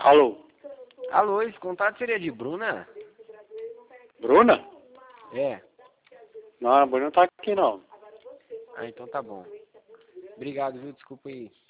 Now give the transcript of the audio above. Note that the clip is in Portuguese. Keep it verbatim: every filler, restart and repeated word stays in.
Alô? Alô, esse contato seria de Bruna? Bruna? É. Não, a Bruna não tá aqui não. Ah, então tá bom. Obrigado, viu? Desculpa aí.